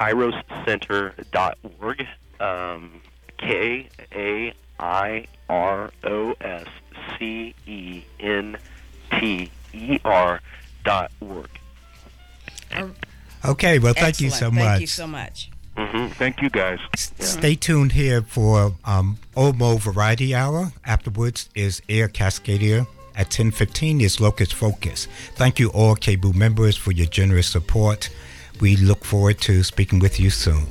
kairoscenter.org, KAIROSCENTER.org. Okay, well, thank you so much. Thank you so much. Mm-hmm. Thank you, guys. Stay tuned here for Old Variety Hour. Afterwards is Air Cascadia. At 10:15 is Locust Focus. Thank you all KBOO members for your generous support. We look forward to speaking with you soon.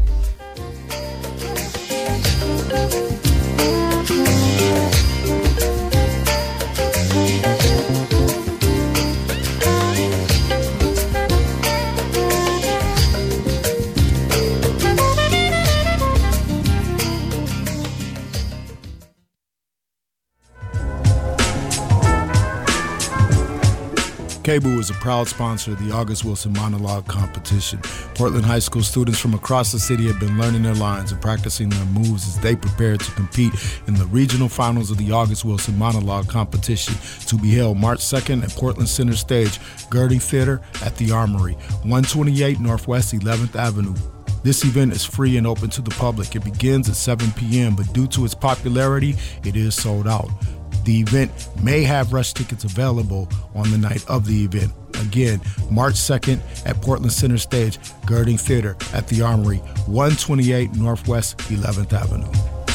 KBOO is a proud sponsor of the August Wilson Monologue Competition. Portland High School students from across the city have been learning their lines and practicing their moves as they prepare to compete in the regional finals of the August Wilson Monologue Competition, to be held March 2nd at Portland Center Stage, Gerding Theater at the Armory, 128 Northwest 11th Avenue. This event is free and open to the public. It begins at 7 p.m., but due to its popularity, it is sold out. The event may have rush tickets available on the night of the event. Again, March 2nd at Portland Center Stage, Gerding Theater at the Armory, 128 Northwest 11th Avenue.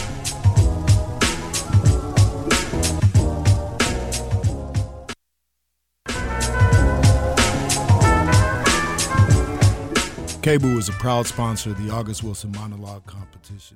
KBOO is a proud sponsor of the August Wilson Monologue Competition.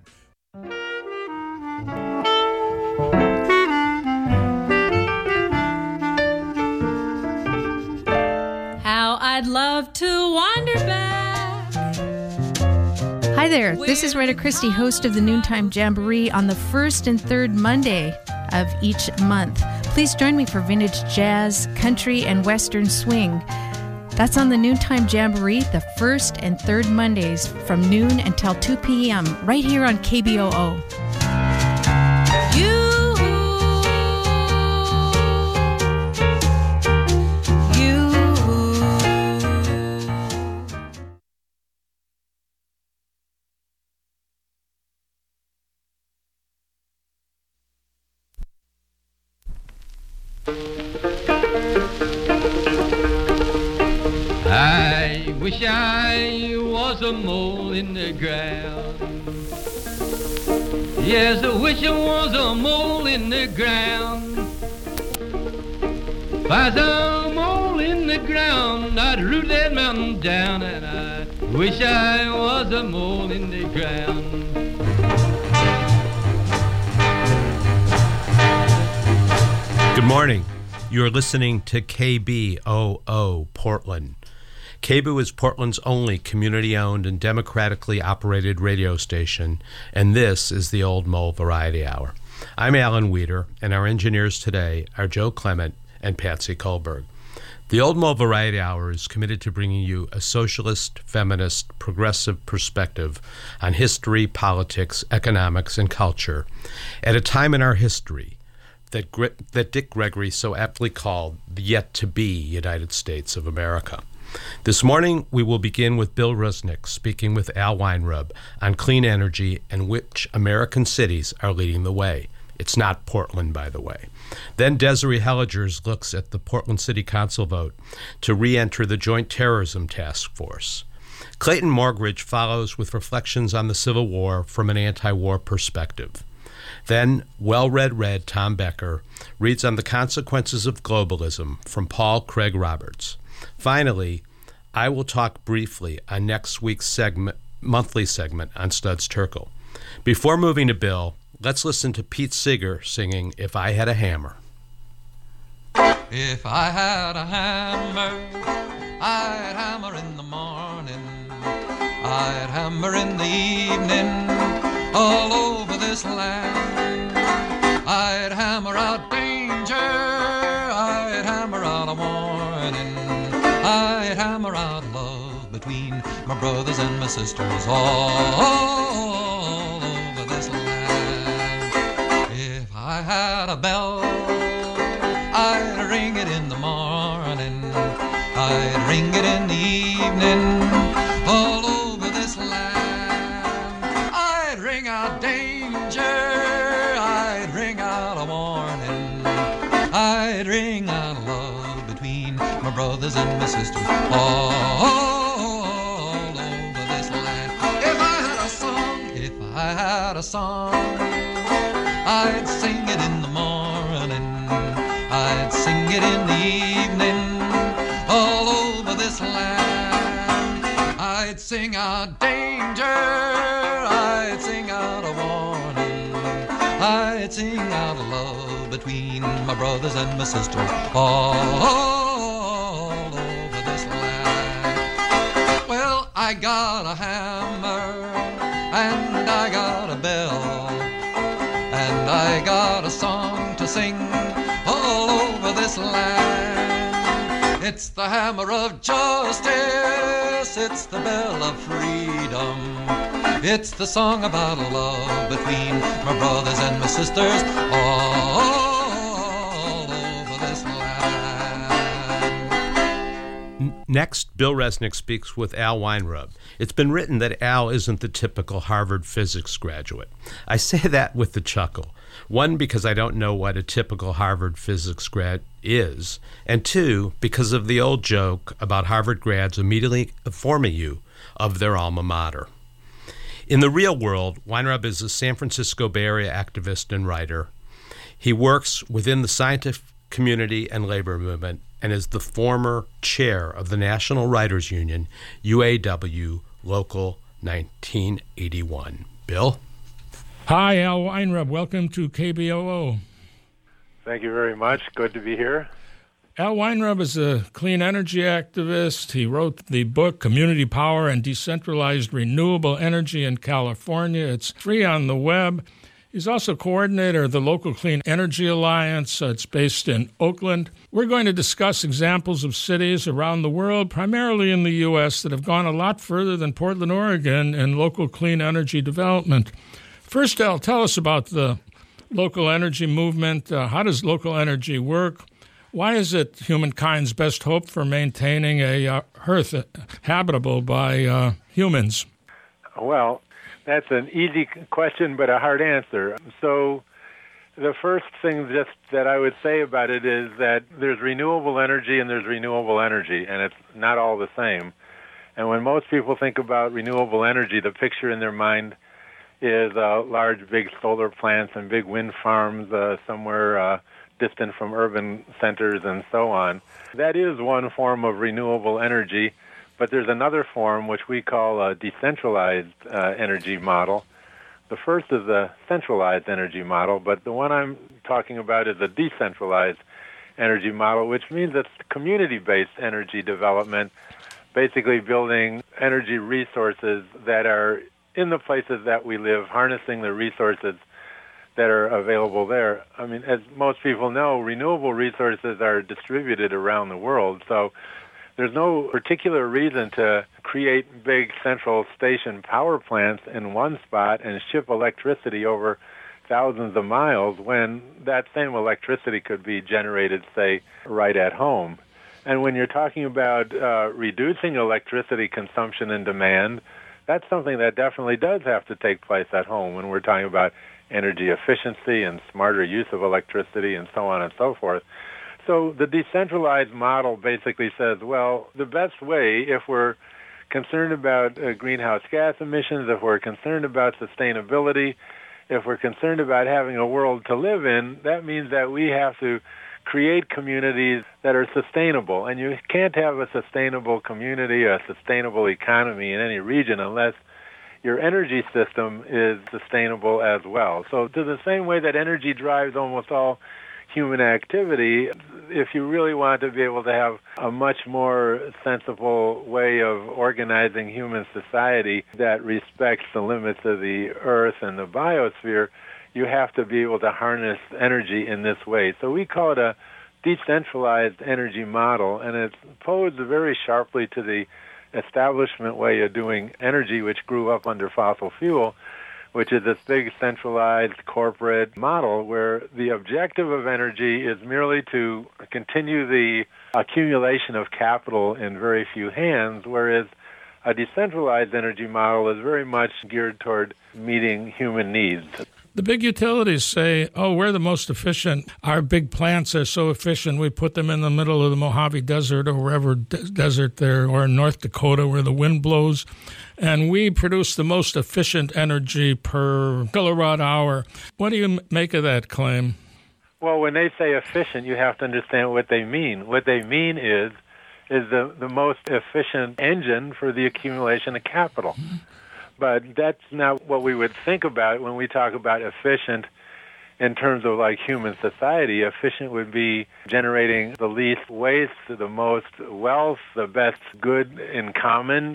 I'd love to wander back. Hi there, this is Retta Christie, host of the Noontime Jamboree on the first and third Monday of each month. Please join me for vintage jazz, country, and western swing. That's on the Noontime Jamboree, the first and third Mondays from noon until 2 p.m. right here on KBOO. I wish I was a mole in the ground. Yes, I wish I was a mole in the ground. If I was a mole in the ground, I'd root that mountain down, and I wish I was a mole in the ground. Good morning. You're listening to KBOO Portland. KBOO is Portland's only community-owned and democratically operated radio station, and this is the Old Mole Variety Hour. I'm Alan Weeder, and our engineers today are Joe Clement and Patsy Kohlberg. The Old Mole Variety Hour is committed to bringing you a socialist, feminist, progressive perspective on history, politics, economics, and culture at a time in our history that Dick Gregory so aptly called the yet-to-be United States of America. This morning, we will begin with Bill Rusnick speaking with Al Weinrub on clean energy and which American cities are leading the way. It's not Portland, by the way. Then Desiree Helligers looks at the Portland City Council vote to re-enter the Joint Terrorism Task Force. Clayton Morgridge follows with reflections on the Civil War from an anti-war perspective. Then, well-read Tom Becker reads on the consequences of globalism from Paul Craig Roberts. Finally, I will talk briefly on next week's monthly segment on Studs Terkel. Before moving to Bill, let's listen to Pete Seeger singing If I Had a Hammer. If I had a hammer, I'd hammer in the morning, I'd hammer in the evening, all over this land. I'd hammer out danger, I'd hammer out a warning, I'd hammer out love between my brothers and my sisters all over this land. If I had a bell, I'd ring it in the morning, I'd ring it in the evening, all over this brothers and my sisters all over this land. If I had a song, I'd sing it in the morning, I'd sing it in the evening, all over this land. I'd sing out danger, I'd sing out a warning, I'd sing out a love between my brothers and my sisters all over this land. Well, I got a hammer and I got a bell, and I got a song to sing all over this land. It's the hammer of justice, it's the bell of freedom, it's the song about love between my brothers and my sisters all over this land. Next, Bill Resnick speaks with Al Weinrub. It's been written that Al isn't the typical Harvard physics graduate. I say that with a chuckle. One, because I don't know what a typical Harvard physics grad is, and two, because of the old joke about Harvard grads immediately informing you of their alma mater. In the real world, Weinrub is a San Francisco Bay Area activist and writer. He works within the scientific community and labor movement and is the former chair of the National Writers Union, UAW Local 1981. Bill? Hi, Al Weinrub. Welcome to KBOO. Thank you very much. Good to be here. Al Weinrub is a clean energy activist. He wrote the book Community Power and Decentralized Renewable Energy in California. It's free on the web. He's also coordinator of the Local Clean Energy Alliance. It's based in Oakland. We're going to discuss examples of cities around the world, primarily in the U.S., that have gone a lot further than Portland, Oregon in local clean energy development. First, Al, tell us about the local energy movement. How does local energy work? Why is it humankind's best hope for maintaining a Earth habitable by humans? Well, that's an easy question, but a hard answer. So the first thing just that I would say about it is that there's renewable energy and there's renewable energy, and it's not all the same. And when most people think about renewable energy, the picture in their mind is large, big solar plants and big wind farms somewhere distant from urban centers and so on. That is one form of renewable energy, but there's another form which we call a decentralized energy model. The first is a centralized energy model, but the one I'm talking about is a decentralized energy model, which means it's community-based energy development, basically building energy resources that are in the places that we live, harnessing the resources that are available there. I mean, as most people know, renewable resources are distributed around the world, so there's no particular reason to create big central station power plants in one spot and ship electricity over thousands of miles when that same electricity could be generated, say, right at home. And when you're talking about reducing electricity consumption and demand, that's something that definitely does have to take place at home when we're talking about energy efficiency and smarter use of electricity and so on and so forth. So the decentralized model basically says, well, the best way, if we're concerned about greenhouse gas emissions, if we're concerned about sustainability, if we're concerned about having a world to live in, that means that we have to create communities that are sustainable. And you can't have a sustainable community, a sustainable economy in any region unless your energy system is sustainable as well. So to the same way that energy drives almost all human activity, if you really want to be able to have a much more sensible way of organizing human society that respects the limits of the earth and the biosphere, you have to be able to harness energy in this way. So we call it a decentralized energy model, and it's opposed very sharply to the establishment way of doing energy, which grew up under fossil fuel, which is this big centralized corporate model where the objective of energy is merely to continue the accumulation of capital in very few hands, whereas a decentralized energy model is very much geared toward meeting human needs. The big utilities say, oh, we're the most efficient. Our big plants are so efficient, we put them in the middle of the Mojave Desert or wherever desert there, or in North Dakota where the wind blows, and we produce the most efficient energy per kilowatt hour. What do you make of that claim? Well, when they say efficient, you have to understand what they mean. What they mean is the most efficient engine for the accumulation of capital. But that's not what we would think about when we talk about efficient in terms of like human society. Efficient would be generating the least waste, the most wealth, the best good in common,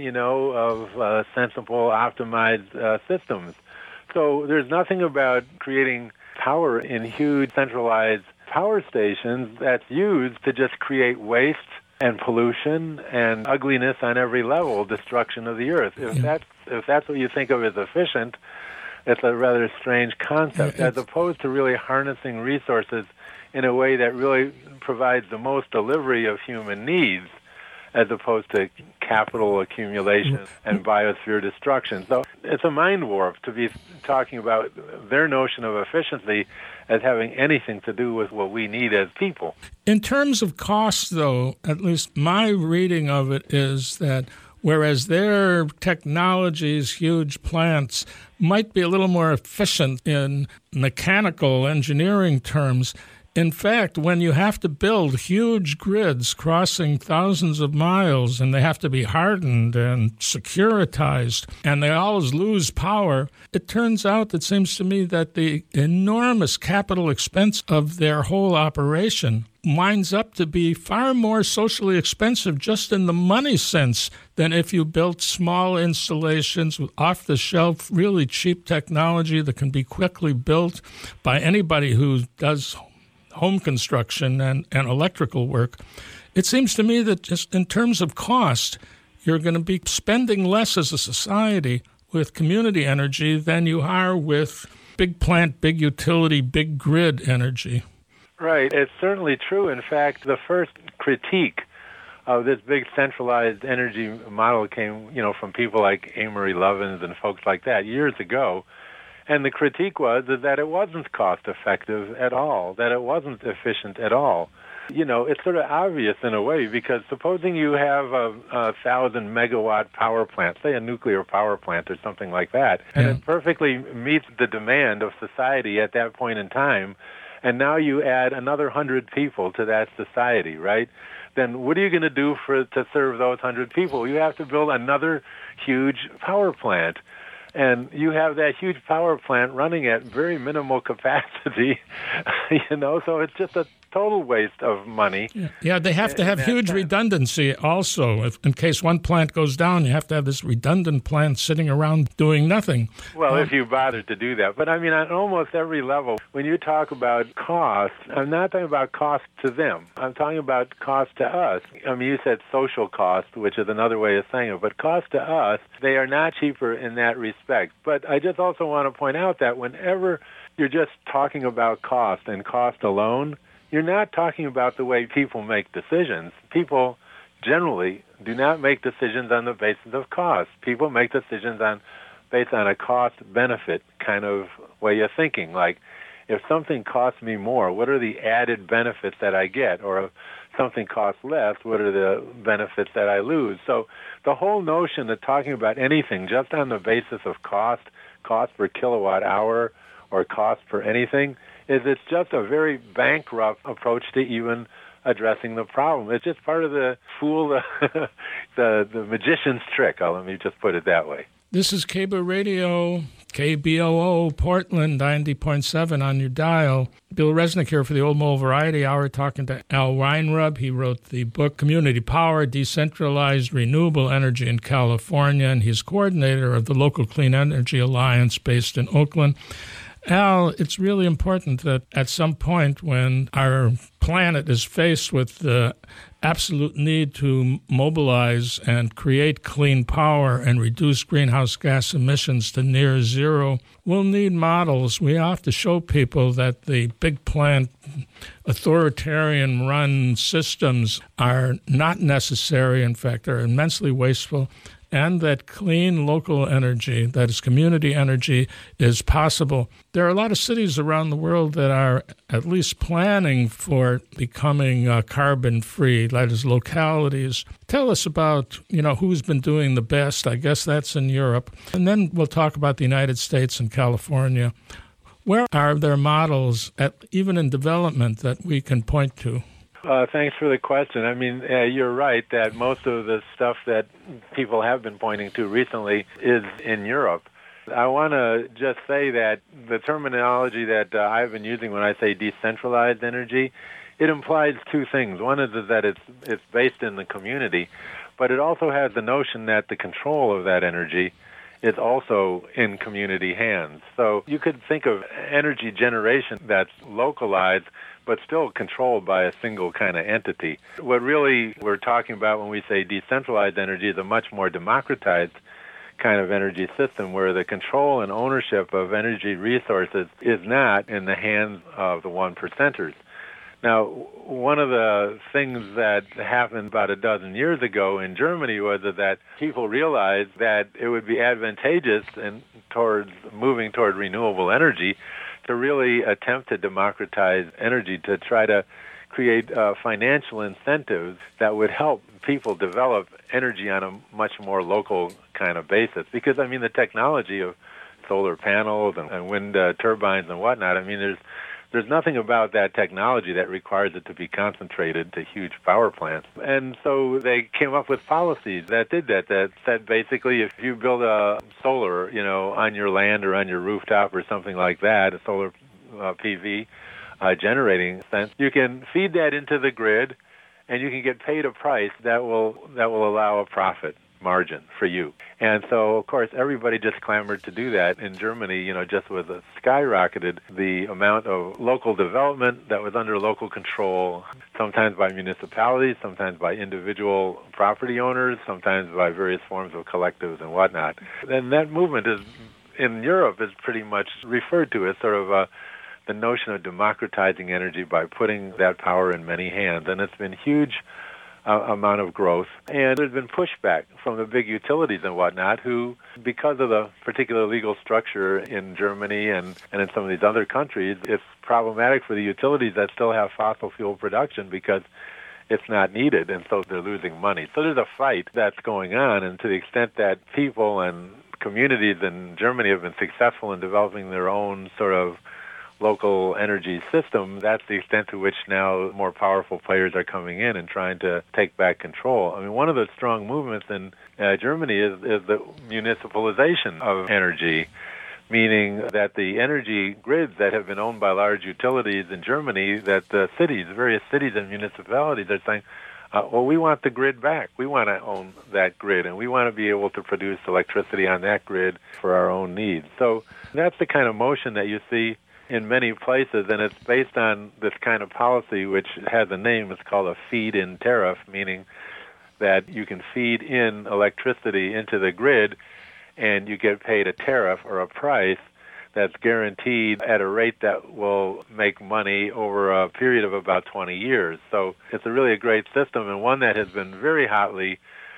of sensible, optimized systems. So there's nothing about creating power in huge centralized power stations that's used to just create waste and pollution and ugliness on every level, destruction of the earth. If that's what you think of as efficient, it's a rather strange concept, as opposed to really harnessing resources in a way that really provides the most delivery of human needs, as opposed to capital accumulation and biosphere destruction. So it's a mind warp to be talking about their notion of efficiency as having anything to do with what we need as people. In terms of cost, though, at least my reading of it is that whereas their technologies, huge plants, might be a little more efficient in mechanical engineering terms, in fact, when you have to build huge grids crossing thousands of miles, and they have to be hardened and securitized, and they always lose power, it turns out, it seems to me, that the enormous capital expense of their whole operation winds up to be far more socially expensive just in the money sense than if you built small installations with off-the-shelf, really cheap technology that can be quickly built by anybody who does home construction and electrical work. It seems to me that just in terms of cost, you're going to be spending less as a society with community energy than you are with big plant, big utility, big grid energy. Right. It's certainly true. In fact, the first critique of this big centralized energy model came, from people like Amory Lovins and folks like that years ago. And the critique was that it wasn't cost-effective at all, that it wasn't efficient at all. It's sort of obvious in a way, because supposing you have a 1,000-megawatt power plant, say a nuclear power plant or something like that, and it perfectly meets the demand of society at that point in time, and now you add another 100 people to that society, right? Then what are you going to do to serve those 100 people? You have to build another huge power plant. And you have that huge power plant running at very minimal capacity, so it's just a total waste of money. Yeah, they have to have huge redundancy also. In case one plant goes down, you have to have this redundant plant sitting around doing nothing. Well, if you bother to do that. But, on almost every level, when you talk about cost, I'm not talking about cost to them. I'm talking about cost to us. You said social cost, which is another way of saying it. But cost to us, they are not cheaper in that respect. But I just also want to point out that whenever you're just talking about cost and cost alone, you're not talking about the way people make decisions. People generally do not make decisions on the basis of cost. People make decisions based on a cost-benefit kind of way of thinking. Like, if something costs me more, what are the added benefits that I get? Or if something costs less, what are the benefits that I lose? So the whole notion of talking about anything just on the basis of cost per kilowatt hour or cost per anything, it's just a very bankrupt approach to even addressing the problem. It's just part of the the magician's trick. Let me just put it that way. This is KBOO Radio, KBOO, Portland, 90.7 on your dial. Bill Resnick here for the Old Mole Variety Hour, talking to Al Weinrub. He wrote the book Community Power, Decentralized Renewable Energy in California, and he's coordinator of the local Clean Energy Alliance based in Oakland. Al, it's really important that at some point when our planet is faced with the absolute need to mobilize and create clean power and reduce greenhouse gas emissions to near zero, we'll need models. We have to show people that the big plant, authoritarian-run systems are not necessary. In fact, they're immensely wasteful. and that clean local energy, that is community energy, is possible. There are a lot of cities around the world that are at least planning for becoming carbon-free, that is localities. Tell us about, who's been doing the best. I guess that's in Europe. And then we'll talk about the United States and California. Where are there models, even in development, that we can point to? Thanks for the question. I mean, you're right that most of the stuff that people have been pointing to recently is in Europe. I want to just say that the terminology that I've been using when I say decentralized energy, it implies two things. One is that it's based in the community, but it also has the notion that the control of that energy is also in community hands. So you could think of energy generation that's localized but still controlled by a single kind of entity. What really we're talking about when we say decentralized energy is a much more democratized kind of energy system where the control and ownership of energy resources is not in the hands of the 1%ers. Now, one of the things that happened about a dozen years ago in Germany was that people realized that it would be advantageous towards moving toward renewable energy to really attempt to democratize energy, to try to create financial incentives that would help people develop energy on a much more local kind of basis. Because, I mean, the technology of solar panels and wind turbines and whatnot, I mean, there's nothing about that technology that requires it to be concentrated to huge power plants. And so they came up with policies that did that said basically if you build a solar, on your land or on your rooftop or something like that, a solar PV generating sense, you can feed that into the grid and you can get paid a price that will allow a profit margin for you. And so, of course, everybody just clamored to do that. In Germany, just was skyrocketed the amount of local development that was under local control, sometimes by municipalities, sometimes by individual property owners, sometimes by various forms of collectives and whatnot. And that movement in Europe is pretty much referred to as sort of the notion of democratizing energy by putting that power in many hands. And it's been huge amount of growth. And there's been pushback from the big utilities and whatnot who, because of the particular legal structure in Germany and in some of these other countries, it's problematic for the utilities that still have fossil fuel production because it's not needed, and so they're losing money. So there's a fight that's going on, and to the extent that people and communities in Germany have been successful in developing their own sort of local energy system, that's the extent to which now more powerful players are coming in and trying to take back control. I mean, one of the strong movements in Germany is the municipalization of energy, meaning that the energy grids that have been owned by large utilities in Germany, that the various cities and municipalities are saying, well, we want the grid back. We want to own that grid, and we want to be able to produce electricity on that grid for our own needs. So that's the kind of motion that you see in many places, and it's based on this kind of policy, which has a name. It's called a feed-in tariff, meaning that you can feed in electricity into the grid, and you get paid a tariff or a price that's guaranteed at a rate that will make money over a period of about 20 years. So it's really a great system, and one that has been very hotly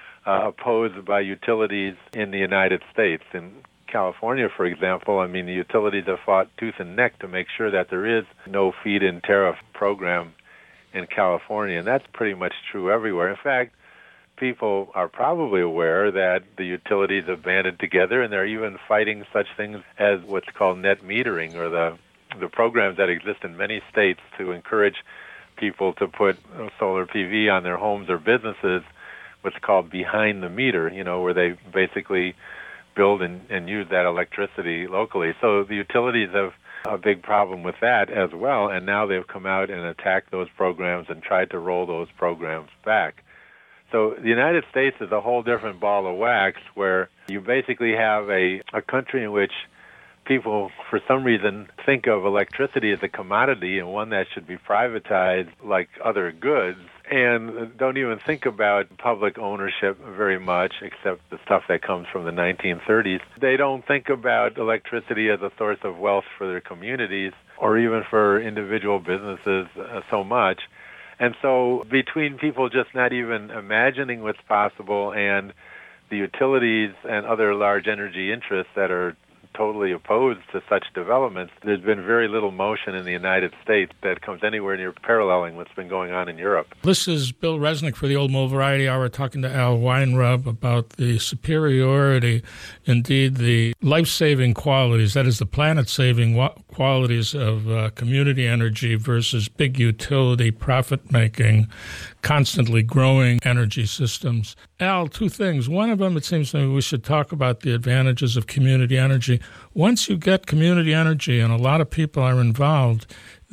opposed by utilities in the United States. In California, for example, I mean, the utilities have fought tooth and neck to make sure that there is no feed-in tariff program in California, and that's pretty much true everywhere. In fact, people are probably aware that the utilities have banded together, and they're even fighting such things as what's called net metering, or the programs that exist in many states to encourage people to put solar PV on their homes or businesses, what's called behind the meter, where they basically build and use that electricity locally. So the utilities have a big problem with that as well, and now they've come out and attacked those programs and tried to roll those programs back. So the United States is a whole different ball of wax, where you basically have a country in which people, for some reason, think of electricity as a commodity and one that should be privatized like other goods, and don't even think about public ownership very much, except the stuff that comes from the 1930s. They don't think about electricity as a source of wealth for their communities or even for individual businesses so much. And so between people just not even imagining what's possible and the utilities and other large energy interests that are totally opposed to such developments, there's been very little motion in the United States that comes anywhere near paralleling what's been going on in Europe. This is Bill Resnick for the Old Mo Variety Hour, talking to Al Weinrub about the superiority, indeed the life-saving qualities, that is the planet-saving qualities of community energy versus big utility, profit-making, constantly growing energy systems. Al, two things. One of them, it seems to me we should talk about the advantages of community energy. Once you get community energy, and a lot of people are involved,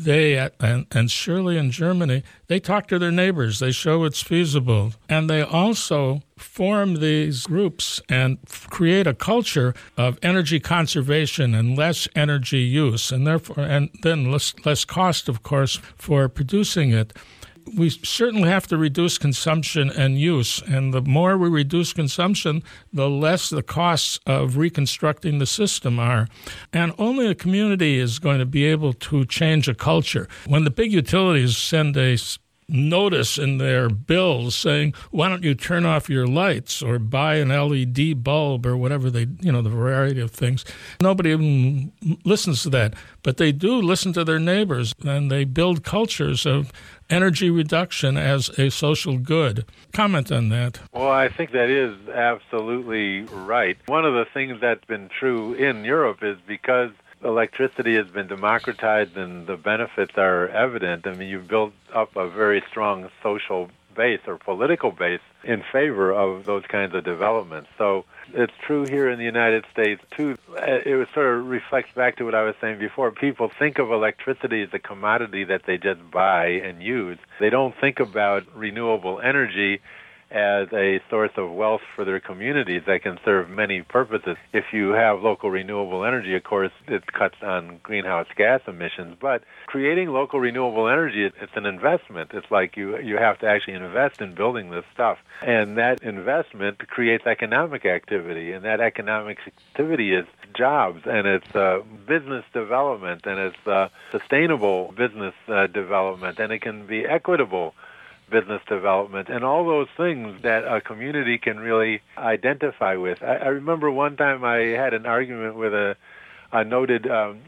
and surely in Germany, they talk to their neighbors. They show it's feasible. And they also form these groups and create a culture of energy conservation and less energy use, and therefore, and then less cost, of course, for producing it. We certainly have to reduce consumption and use, and the more we reduce consumption, the less the costs of reconstructing the system are. And only a community is going to be able to change a culture. When the big utilities send a notice in their bills saying, why don't you turn off your lights or buy an LED bulb or whatever the variety of things. Nobody even listens to that. But they do listen to their neighbors, and they build cultures of energy reduction as a social good. Comment on that. Well, I think that is absolutely right. One of the things that's been true in Europe is because electricity has been democratized and the benefits are evident. I mean, you've built up a very strong social base or political base in favor of those kinds of developments. So it's true here in the United States, too. It sort of reflects back to what I was saying before. People think of electricity as a commodity that they just buy and use. They don't think about renewable energy as a source of wealth for their communities that can serve many purposes. If you have local renewable energy, of course, it cuts on greenhouse gas emissions. But creating local renewable energy, it's an investment. It's like you have to actually invest in building this stuff. And that investment creates economic activity. And that economic activity is jobs, and it's business development, and it's sustainable business development, and it can be equitable business development, and all those things that a community can really identify with. I remember one time I had an argument with a noted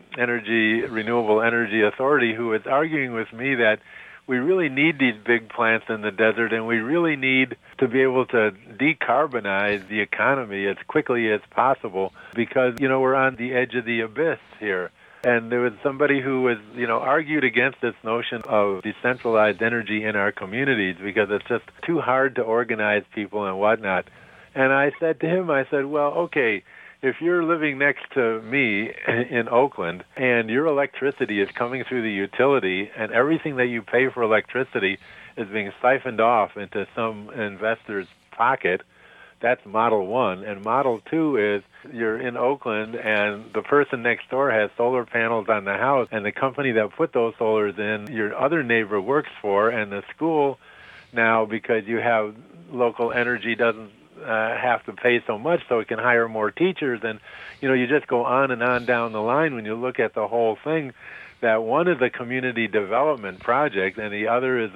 renewable energy authority who was arguing with me that we really need these big plants in the desert, and we really need to be able to decarbonize the economy as quickly as possible because, we're on the edge of the abyss here. And there was somebody who was, argued against this notion of decentralized energy in our communities because it's just too hard to organize people and whatnot. And I said to him, well, okay, if you're living next to me in Oakland and your electricity is coming through the utility and everything that you pay for electricity is being siphoned off into some investor's pocket, that's Model 1. And Model 2 is you're in Oakland and the person next door has solar panels on the house, and the company that put those solars in, your other neighbor works for, and the school now, because you have local energy, doesn't have to pay so much, so it can hire more teachers. And, you just go on and on down the line when you look at the whole thing, that one is a community development project and the other is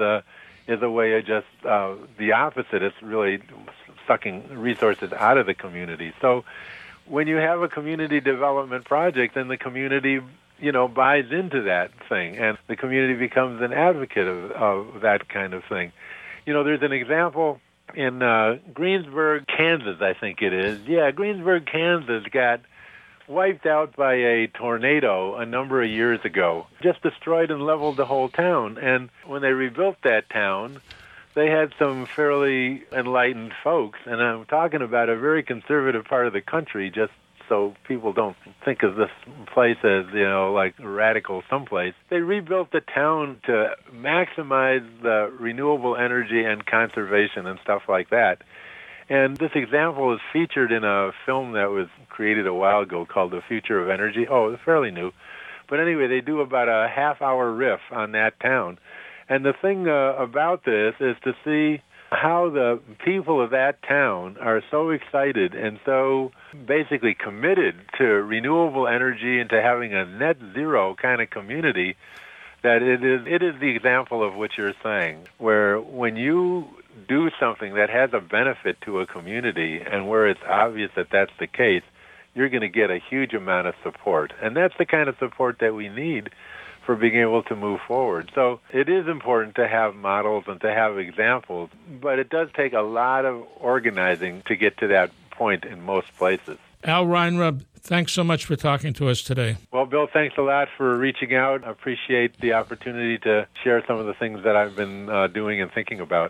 a way of just the opposite. It's really sucking resources out of the community. So when you have a community development project, then the community, buys into that thing, and the community becomes an advocate of that kind of thing. There's an example in Greensburg, Kansas, I think it is. Yeah, Greensburg, Kansas got wiped out by a tornado a number of years ago, just destroyed and leveled the whole town. And when they rebuilt that town, they had some fairly enlightened folks, and I'm talking about a very conservative part of the country, just so people don't think of this place as, like radical someplace. They rebuilt the town to maximize the renewable energy and conservation and stuff like that. And this example is featured in a film that was created a while ago called The Future of Energy. Oh, it's fairly new. But anyway, they do about a half-hour riff on that town. And the thing about this is to see how the people of that town are so excited and so basically committed to renewable energy and to having a net zero kind of community that it is the example of what you're saying, where when you do something that has a benefit to a community and where it's obvious that that's the case, you're going to get a huge amount of support. And that's the kind of support that we need for being able to move forward. So it is important to have models and to have examples, but it does take a lot of organizing to get to that point in most places. Al Reinrub, thanks so much for talking to us today. Well, Bill, thanks a lot for reaching out. I appreciate the opportunity to share some of the things that I've been doing and thinking about.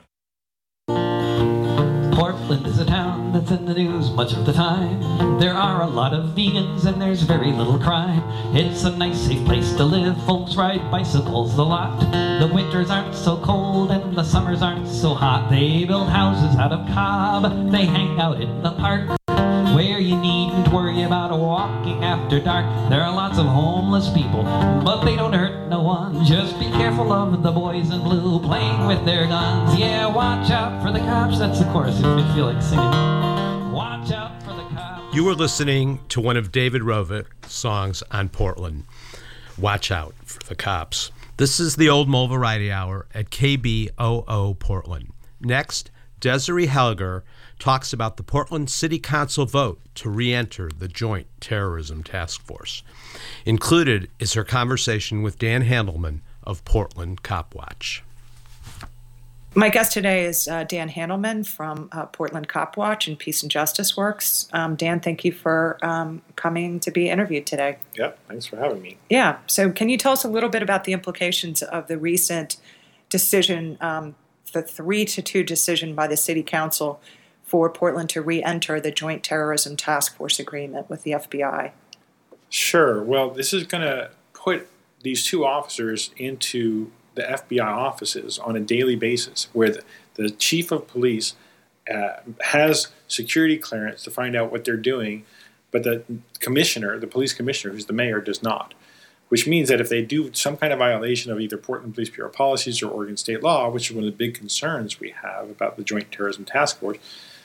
Portland is a town that's in the news much of the time. There are a lot of vegans and there's very little crime. It's a nice, safe place to live. Folks ride bicycles a lot. The winters aren't so cold and the summers aren't so hot. They build houses out of cob. They hang out in the park, where you needn't worry about walking after dark. There are lots of homeless people, but they don't hurt no one. Just be careful of the boys in blue playing with their guns. Yeah, watch out for the cops. That's the chorus if you feel like singing. Watch out for the cops. You were listening to one of David Rovick's songs on Portland. Watch out for the cops. This is the Old Mole Variety Hour at KBOO Portland. Next, Desiree Helger talks about the Portland City Council vote to re-enter the Joint Terrorism Task Force. Included is her conversation with Dan Handelman of Portland Cop Watch. My guest today is Dan Handelman from Portland Cop Watch and Peace and Justice Works. Dan, thank you for coming to be interviewed today. Yeah, thanks for having me. Yeah, so can you tell us a little bit about the implications of the recent decision, the 3-2 decision by the City Council for Portland to re-enter the Joint Terrorism Task Force agreement with the FBI? Sure. Well, this is going to put these two officers into the FBI offices on a daily basis, where the chief of police has security clearance to find out what they're doing, but the commissioner, the police commissioner, who's the mayor, does not. Which means that if they do some kind of violation of either Portland Police Bureau policies or Oregon state law, which is one of the big concerns we have about the Joint Terrorism Task Force,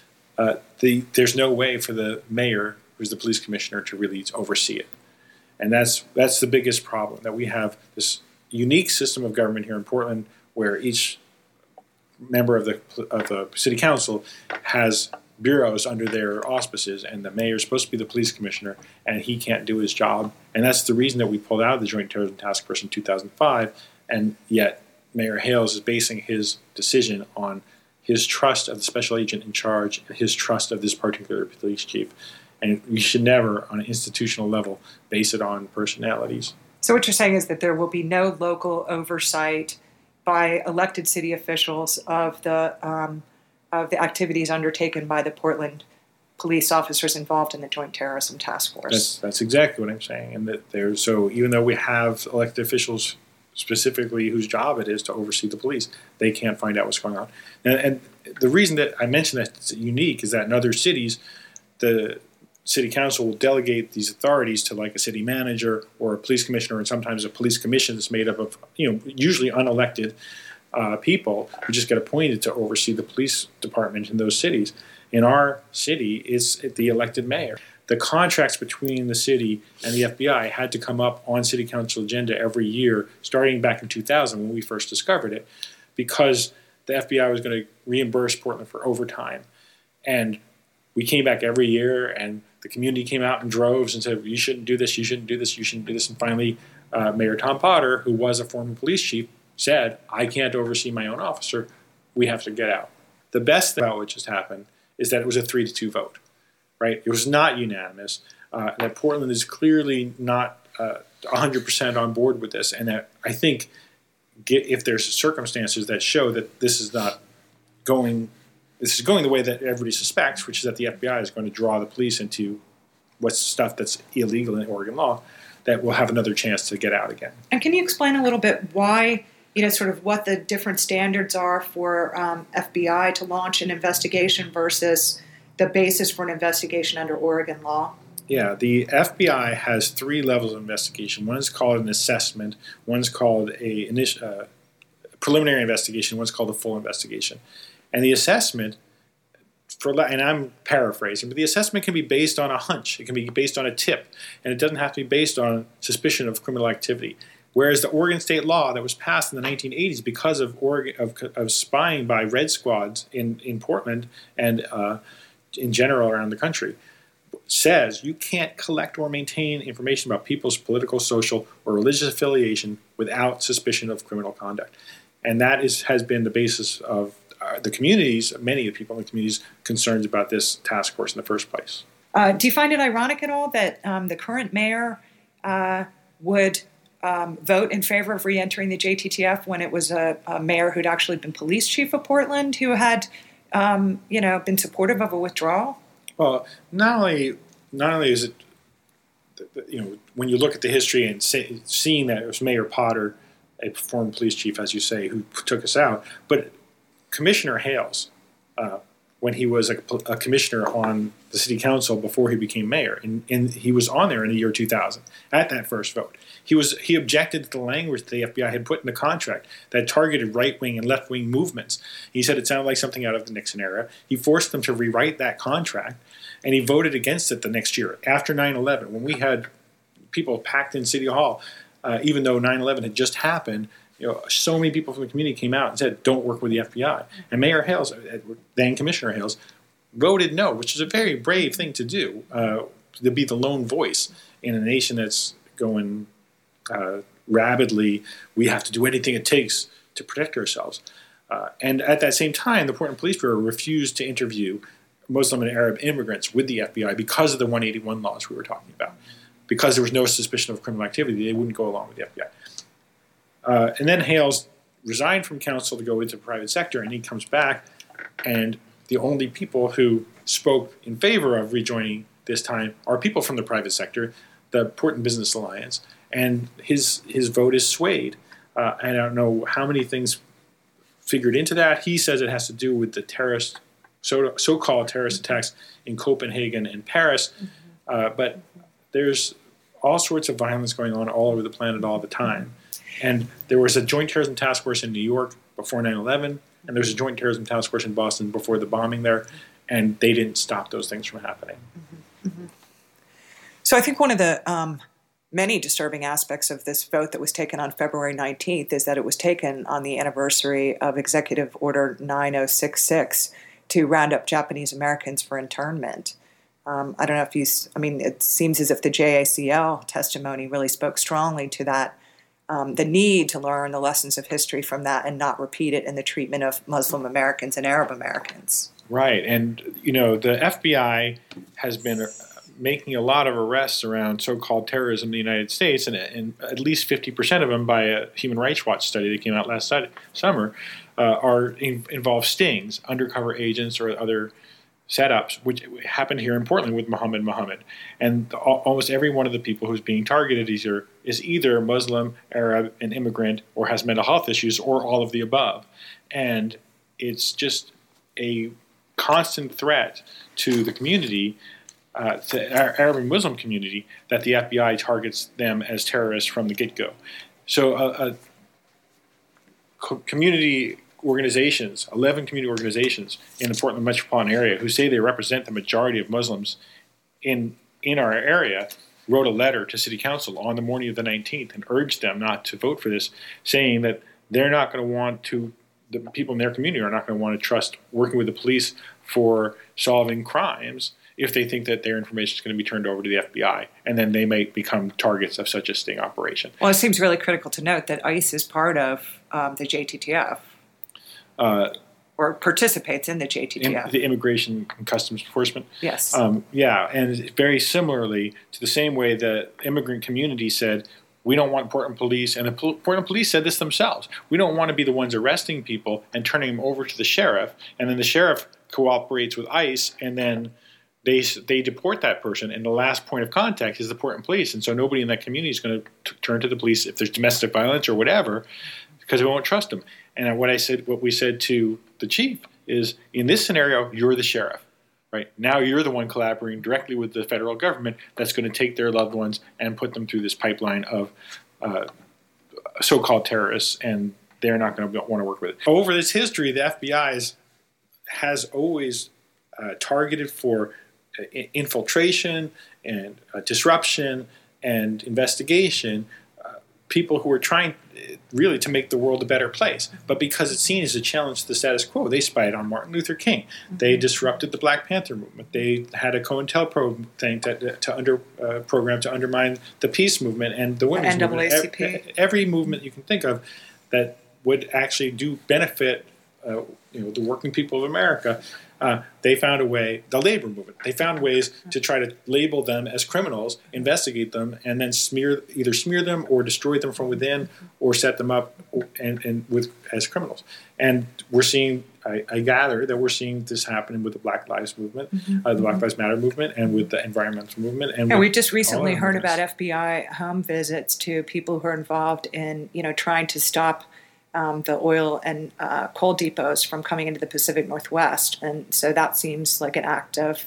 there's no way for the mayor, who's the police commissioner, to really oversee it. And that's the biggest problem, that we have this unique system of government here in Portland where each member of the city council has bureaus under their auspices, and the mayor is supposed to be the police commissioner, and he can't do his job. And that's the reason that we pulled out of the Joint Terrorism Task Force in 2005, and yet Mayor Hales is basing his decision on his trust of the special agent in charge, his trust of this particular police chief. And we should never, on an institutional level, base it on personalities. So what you're saying is that there will be no local oversight by elected city officials of the activities undertaken by the Portland police officers involved in the Joint Terrorism Task Force. That's exactly what I'm saying. And that so even though we have elected officials specifically whose job it is to oversee the police, they can't find out what's going on. And the reason that I mention that it's unique is that in other cities, the city council will delegate these authorities to like a city manager or a police commissioner, and sometimes a police commission that's made up of, usually unelected people who just get appointed to oversee the police department in those cities. In our city, it's the elected mayor. The contracts between the city and the FBI had to come up on city council agenda every year, starting back in 2000 when we first discovered it, because the FBI was going to reimburse Portland for overtime. And we came back every year, and the community came out in droves and said, you shouldn't do this, you shouldn't do this, you shouldn't do this. And finally, Mayor Tom Potter, who was a former police chief, said, I can't oversee my own officer. We have to get out. The best thing about what just happened is that it was a 3-2 vote, right? It was not unanimous, that Portland is clearly not 100% on board with this, and that I think if there's circumstances that show that this is going the way that everybody suspects, which is that the FBI is going to draw the police into what's stuff that's illegal in Oregon law, that we'll have another chance to get out again. And can you explain a little bit why, sort of what the different standards are for FBI to launch an investigation versus the basis for an investigation under Oregon law? Yeah, the FBI has 3 levels of investigation. One is called an assessment, one's called a preliminary investigation, one's called a full investigation. And the assessment, and I'm paraphrasing, but the assessment can be based on a hunch. It can be based on a tip, and it doesn't have to be based on suspicion of criminal activity. Whereas the Oregon state law that was passed in the 1980s because of spying by red squads in Portland and in general around the country says you can't collect or maintain information about people's political, social, or religious affiliation without suspicion of criminal conduct. And that has been the basis of the communities, many of the people in the communities, concerns about this task force in the first place. Do you find it ironic at all that the current mayor would vote in favor of re-entering the JTTF when it was a mayor who'd actually been police chief of Portland who had, been supportive of a withdrawal? Well, not only is it, when you look at the history and seeing that it was Mayor Potter, a former police chief, as you say, who took us out, but Commissioner Hales, when he was a commissioner on the city council before he became mayor, and he was on there in the year 2000 at that first vote. He objected to the language the FBI had put in the contract that targeted right-wing and left-wing movements. He said it sounded like something out of the Nixon era. He forced them to rewrite that contract, and he voted against it the next year after 9/11, when we had people packed in City Hall, even though 9/11 had just happened. So many people from the community came out and said, don't work with the FBI. And Mayor Hales, then Commissioner Hales, voted no, which is a very brave thing to do, to be the lone voice in a nation that's going rabidly. We have to do anything it takes to protect ourselves. And at that same time, the Portland Police Bureau refused to interview Muslim and Arab immigrants with the FBI because of the 181 laws we were talking about. Because there was no suspicion of criminal activity, they wouldn't go along with the FBI. And then Hales resigned from council to go into the private sector, and he comes back, and the only people who spoke in favor of rejoining this time are people from the private sector, the Portland Business Alliance, and his vote is swayed. I don't know how many things figured into that. He says it has to do with the so-called terrorist attacks in Copenhagen and Paris, but there's all sorts of violence going on all over the planet all the time. And there was a joint terrorism task force in New York before 9/11, and there was a joint terrorism task force in Boston before the bombing there, and they didn't stop those things from happening. Mm-hmm. So I think one of the many disturbing aspects of this vote that was taken on February 19th is that it was taken on the anniversary of Executive Order 9066 to round up Japanese Americans for internment. I don't know if it seems as if the JACL testimony really spoke strongly to that. The need to learn the lessons of history from that and not repeat it in the treatment of Muslim Americans and Arab Americans. Right. And, the FBI has been making a lot of arrests around so-called terrorism in the United States, and at least 50% of them by a Human Rights Watch study that came out last summer involve stings, undercover agents or other setups, which happened here in Portland with Muhammad. And almost every one of the people who's being targeted is either Muslim, Arab, an immigrant, or has mental health issues, or all of the above. And it's just a constant threat to the community, to our Arab and Muslim community, that the FBI targets them as terrorists from the get-go. So community organizations, 11 community organizations in the Portland metropolitan area who say they represent the majority of Muslims in our area, wrote a letter to City Council on the morning of the 19th and urged them not to vote for this, saying that they're not going to want to, the people in their community are not going to want to trust working with the police for solving crimes if they think that their information is going to be turned over to the FBI, and then they may become targets of such a sting operation. Well, it seems really critical to note that ICE is part of the JTTF. Or participates in the JTTF. The Immigration and Customs Enforcement. Yes. And very similarly to the same way the immigrant community said, we don't want Portland police, and the Portland police said this themselves, we don't want to be the ones arresting people and turning them over to the sheriff, and then the sheriff cooperates with ICE, and then they deport that person, and the last point of contact is the Portland police, and so nobody in that community is going to turn to the police if there's domestic violence or whatever, because we won't trust them. And what we said to the chief is, in this scenario, you're the sheriff, right? Now you're the one collaborating directly with the federal government that's going to take their loved ones and put them through this pipeline of so-called terrorists, and they're not going to want to work with it. Over this history, the FBI has always targeted for infiltration and disruption and investigation people who are trying really to make the world a better place. But because it's seen as a challenge to the status quo, they spied on Martin Luther King. Mm-hmm. They disrupted the Black Panther movement. They had a COINTELPRO thing program to undermine the peace movement and the women's movement. Every movement you can think of that would actually do benefit the working people of America. They found a way, the labor movement, they found ways to try to label them as criminals, investigate them, and then either smear them or destroy them from within or set them up as criminals. And we're seeing, I gather that we're seeing this happening with the Black Lives Movement, the Black Lives Matter movement, and with the environmental movement. And we just recently heard about FBI home visits to people who are involved in, trying to stop the oil and coal depots from coming into the Pacific Northwest. And so that seems like an act of,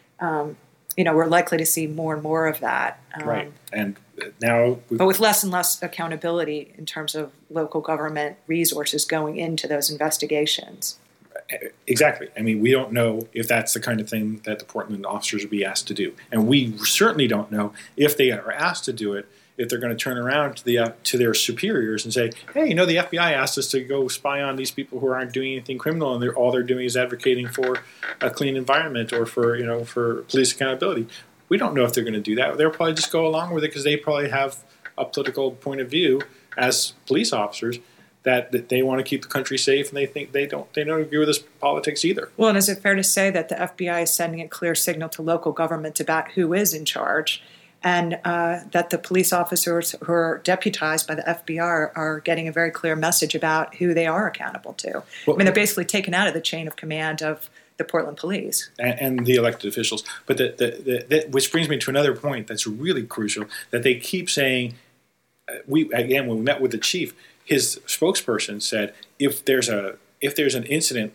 we're likely to see more and more of that. Right. And now... But with less and less accountability in terms of local government resources going into those investigations. Exactly. I mean, we don't know if that's the kind of thing that the Portland officers would be asked to do. And we certainly don't know if they are asked to do it, if they're going to turn around to their superiors and say, hey, the FBI asked us to go spy on these people who aren't doing anything criminal, and all they're doing is advocating for a clean environment or for police accountability. We don't know if they're going to do that. They'll probably just go along with it because they probably have a political point of view as police officers that they want to keep the country safe, and they don't agree with this politics either. Well, and is it fair to say that the FBI is sending a clear signal to local government about who is in charge? And that the police officers who are deputized by the FBI are getting a very clear message about who they are accountable to. Well, they're basically taken out of the chain of command of the Portland police. And the elected officials. But which brings me to another point that's really crucial, that they keep saying, when we met with the chief, his spokesperson said, if there's an incident,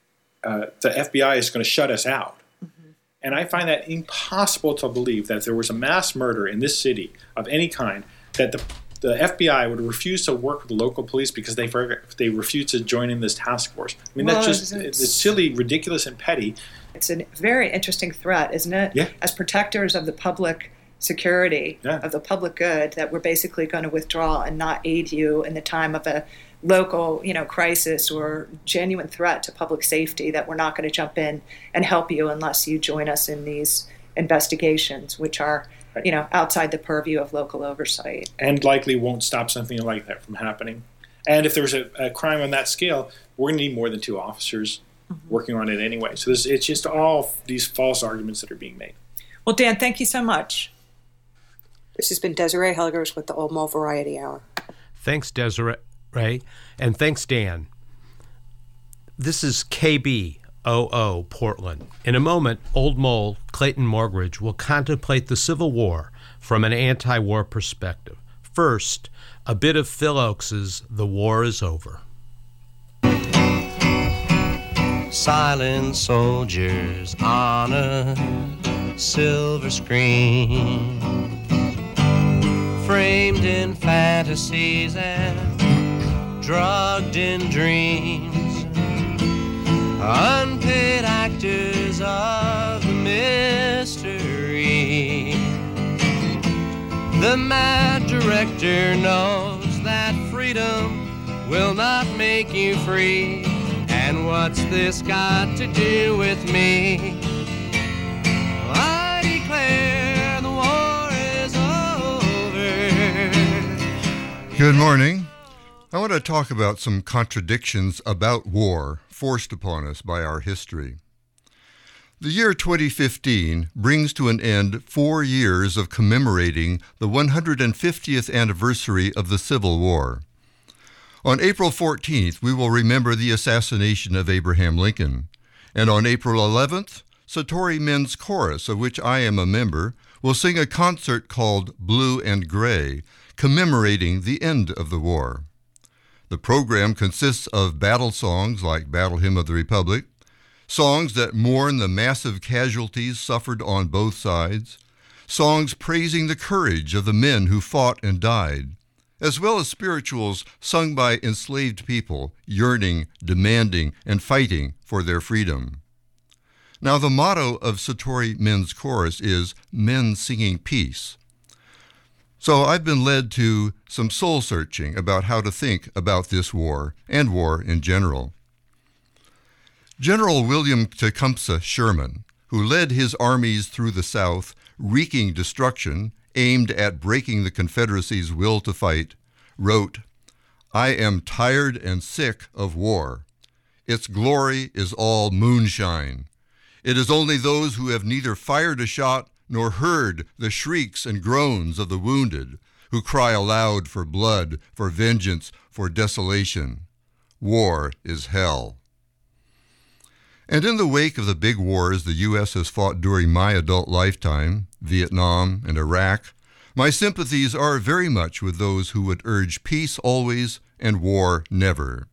the FBI is going to shut us out. And I find that impossible to believe that if there was a mass murder in this city of any kind, that the FBI would refuse to work with the local police because they refuse to join in this task force. I mean, it's silly, ridiculous, and petty. It's a very interesting threat, isn't it? Yeah. As protectors of the public security, of the public good, that we're basically going to withdraw and not aid you in the time of a local, crisis or genuine threat to public safety, that we're not going to jump in and help you unless you join us in these investigations, which are, outside the purview of local oversight. And likely won't stop something like that from happening. And if there's a crime on that scale, we're going to need more than 2 officers working on it anyway. So it's just all these false arguments that are being made. Well, Dan, thank you so much. This has been Desiree Helgers with the Old Mole Variety Hour. Thanks, Desiree. And thanks, Dan. This is KBOO Portland. In a moment, Old Mole Clayton Morgridge will contemplate the Civil War from an anti-war perspective. First, a bit of Phil Oakes' The War Is Over. Silent soldiers on a silver screen, framed in fantasies and drugged in dreams, unpaid actors of the mystery. The mad director knows that freedom will not make you free. And what's this got to do with me? I declare the war is over. Good morning. I want to talk about some contradictions about war forced upon us by our history. The year 2015 brings to an end 4 years of commemorating the 150th anniversary of the Civil War. On April 14th, we will remember the assassination of Abraham Lincoln. And on April 11th, Satori Men's Chorus, of which I am a member, will sing a concert called Blue and Gray, commemorating the end of the war. The program consists of battle songs like Battle Hymn of the Republic, songs that mourn the massive casualties suffered on both sides, songs praising the courage of the men who fought and died, as well as spirituals sung by enslaved people yearning, demanding, and fighting for their freedom. Now, the motto of Satori Men's Chorus is Men Singing Peace. So I've been led to some soul searching about how to think about this war and war in general. General William Tecumseh Sherman, who led his armies through the South, wreaking destruction aimed at breaking the Confederacy's will to fight, wrote, "I am tired and sick of war. Its glory is all moonshine. It is only those who have neither fired a shot nor heard the shrieks and groans of the wounded who cry aloud for blood, for vengeance, for desolation. War is hell." And in the wake of the big wars the U.S. has fought during my adult lifetime, Vietnam and Iraq, my sympathies are very much with those who would urge peace always and war never.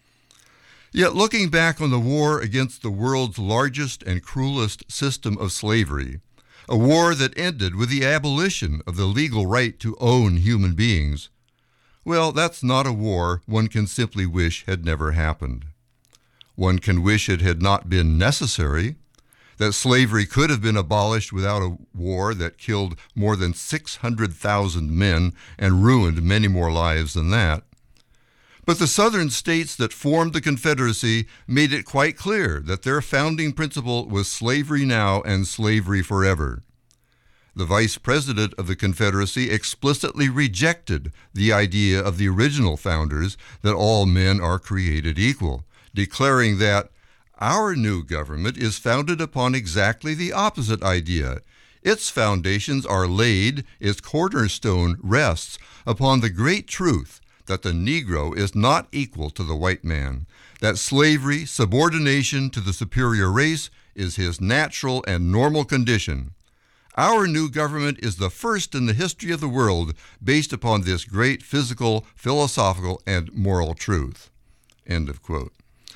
Yet looking back on the war against the world's largest and cruelest system of slavery, a war that ended with the abolition of the legal right to own human beings, well, that's not a war one can simply wish had never happened. One can wish it had not been necessary, that slavery could have been abolished without a war that killed more than 600,000 men and ruined many more lives than that. But the Southern states that formed the Confederacy made it quite clear that their founding principle was slavery now and slavery forever. The Vice President of the Confederacy explicitly rejected the idea of the original founders that all men are created equal, declaring that our new government is founded upon exactly the opposite idea. Its foundations are laid, its cornerstone rests upon the great truth that the Negro is not equal to the white man, that slavery, subordination to the superior race, is his natural and normal condition. Our new government is the first in the history of the world based upon this great physical, philosophical, and moral truth." End of quote.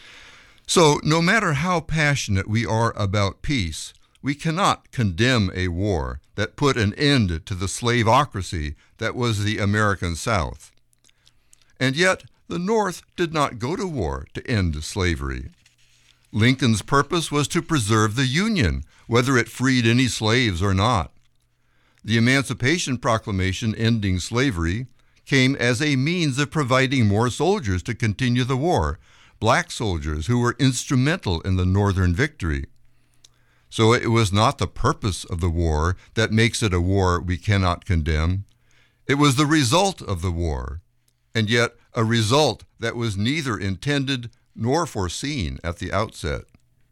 So, no matter how passionate we are about peace, we cannot condemn a war that put an end to the slaveocracy that was the American South. And yet, the North did not go to war to end slavery. Lincoln's purpose was to preserve the Union, whether it freed any slaves or not. The Emancipation Proclamation ending slavery came as a means of providing more soldiers to continue the war, black soldiers who were instrumental in the Northern victory. So it was not the purpose of the war that makes it a war we cannot condemn. It was the result of the war, and yet a result that was neither intended nor foreseen at the outset.